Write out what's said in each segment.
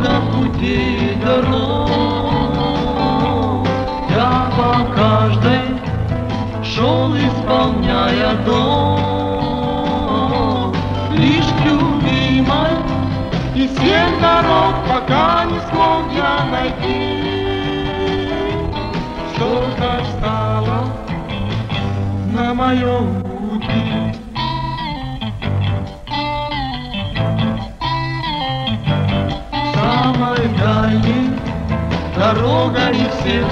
много путей и дорог, я по каждой шел, исполняя долг. Лишь к любимой из всех дорог пока не смог я найти. Что-то стало на моем пути. Самой дальней дорога из всех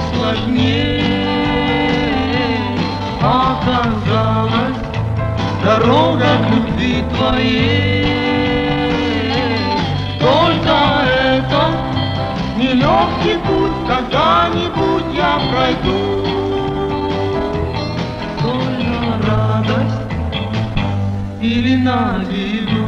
сложнее оказалась дорога к любви твоей. Только это нелегкий путь, когда-нибудь я пройду. Только радость или на виду.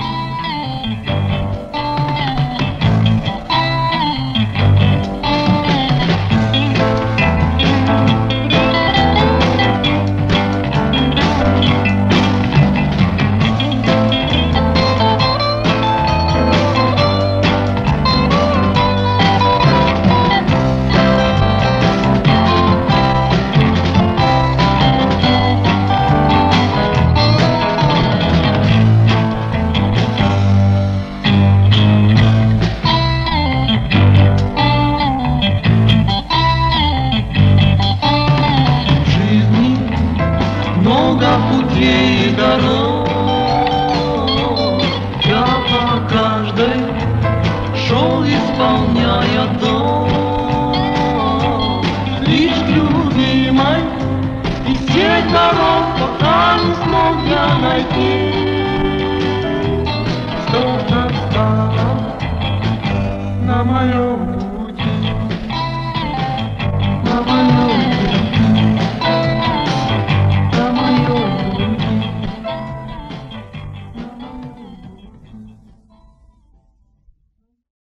Путей и дорог, я по каждой шел, исполняя долг. Лишь к любимой из всех дорог пока не смог я найти. Что-то стало на моем